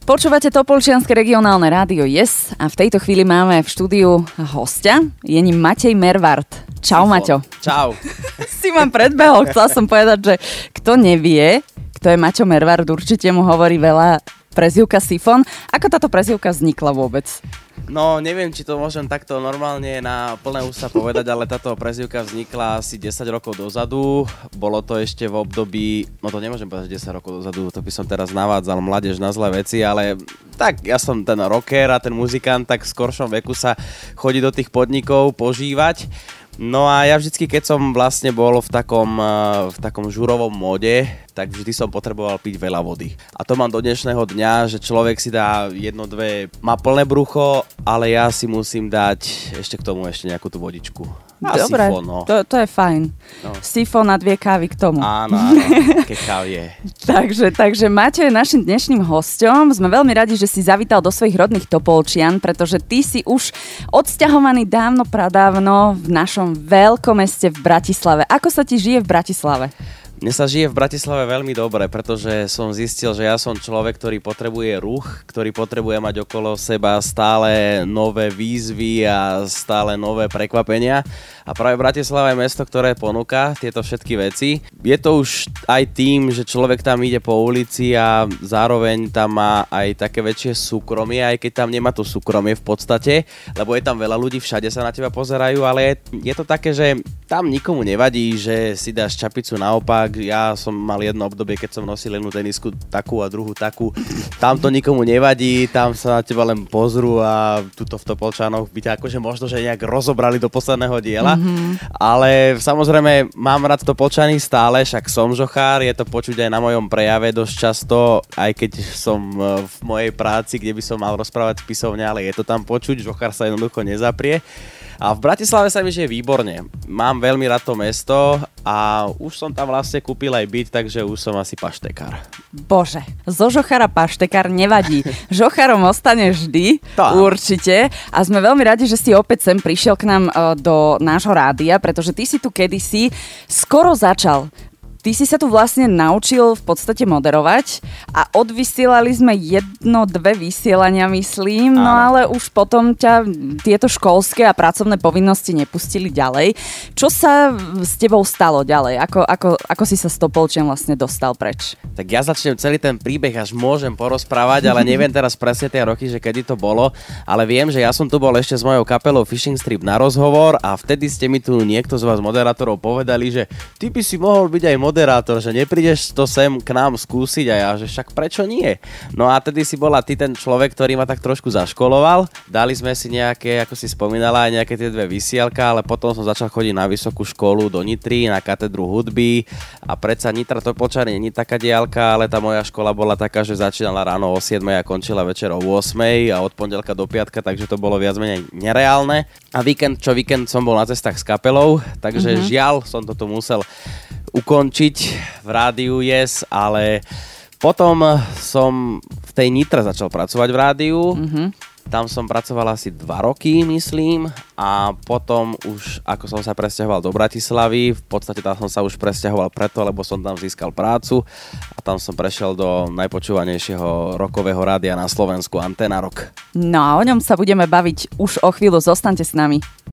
Počúvate Topolčianske regionálne rádio Yes a v tejto chvíli máme v štúdiu hostia. Je ním Matej Mervart. Čau, Maťo. Čau. Si ma predbehol. Chcela som povedať, že kto nevie, kto je Maťo Mervart, určite mu hovorí veľa prezývka Sifon. Ako táto prezývka vznikla vôbec? No, neviem, či to môžem takto normálne na plné ústa povedať, ale táto prezývka vznikla asi 10 rokov dozadu. Bolo to ešte v období, no to nemôžem povedať 10 rokov dozadu, to by som teraz navádzal mládež na zlé veci, ale tak ja som ten rocker a ten muzikant, tak v skoršom veku sa chodí do tých podnikov požívať. No a ja vždycky, keď som vlastne bol v takom žurovom móde, tak vždy som potreboval piť veľa vody. A to mám do dnešného dňa, že človek si dá jedno, dve, má plné brucho, ale ja si musím dať ešte k tomu nejakú tú vodičku. A dobre, sifón, no. to je fajn. No. Sifón a 2 kávy k tomu. Áno, keď kávie. takže Maťo je našim dnešným hosťom. Sme veľmi radi, že si zavítal do svojich rodných Topolčian, pretože ty si už odsťahovaný dávno pradávno v našom veľkom meste v Bratislave. Ako sa ti žije v Bratislave? Mne sa žije v Bratislave veľmi dobre, pretože som zistil, že ja som človek, ktorý potrebuje ruch, ktorý potrebuje mať okolo seba stále nové výzvy a stále nové prekvapenia. A práve Bratislava je mesto, ktoré ponúka tieto všetky veci. Je to už aj tým, že človek tam ide po ulici a zároveň tam má aj také väčšie súkromie, aj keď tam nemá to súkromie v podstate, lebo je tam veľa ľudí, všade sa na teba pozerajú, ale je to také, že tam nikomu nevadí, že si dáš čapicu naopak. Ja som mal jedno obdobie, keď som nosil jednu tenisku takú a druhú takú. Tam to nikomu nevadí, tam sa na teba len pozrú a tuto v Topolčanoch by ťa akože možno, že nejak rozobrali do posledného diela. Mm-hmm. Ale samozrejme mám rád Topolčany stále, však som žochár, je to počuť aj na mojom prejave dosť často, aj keď som v mojej práci, kde by som mal rozprávať spisovne, ale je to tam počuť, žochár sa jednoducho nezaprie. A v Bratislave sa mi žije výborne. Mám veľmi rád to mesto a už som tam vlastne kúpil aj byt, takže už som asi paštekár. Bože, zo žochára paštekár nevadí. Žochárom ostane vždy, určite. A sme veľmi radi, že si opäť sem prišiel k nám do nášho rádia, pretože ty si tu kedysi skoro začal. Ty si sa tu vlastne naučil v podstate moderovať a odvysielali sme 1-2 vysielania, myslím, no ale už potom ťa tieto školské a pracovné povinnosti nepustili ďalej. Čo sa s tebou stalo ďalej? Ako si sa s Topolčian vlastne dostal preč? Tak ja začnem celý ten príbeh, až môžem porozprávať, ale neviem teraz presne tie roky, že kedy to bolo, ale viem, že ja som tu bol ešte s mojou kapelou Fishing Strip na rozhovor a vtedy ste mi tu niekto z vás moderátorov povedali, že ty by si mohol byť aj moderátor, že neprídeš to sem k nám skúsiť a ja, že však prečo nie? No a tedy si bola ty ten človek, ktorý ma tak trošku zaškoloval. Dali sme si nejaké, ako si spomínala, aj nejaké tie 2 vysielka, ale potom som začal chodiť na vysokú školu do Nitry, na katedru hudby a predsa Nitra Topolčany nie je taká diaľka, ale tá moja škola bola taká, že začínala ráno o 7 a končila večer o 8 a od pondelka do piatka, takže to bolo viac menej nereálne. A víkend som bol na cestách s kapelou, takže žiaľ som to tu musel ukončiť v rádiu Yes, ale potom som v tej Nitre začal pracovať v rádiu. Tam som pracoval asi 2 roky, myslím, a potom už ako som sa presťahoval do Bratislavy, v podstate tam som sa už presťahoval preto, lebo som tam získal prácu a tam som prešiel do najpočúvanejšieho rockového rádia na Slovensku, Antena Rock. No a o ňom sa budeme baviť už o chvíľu, zostaňte s nami.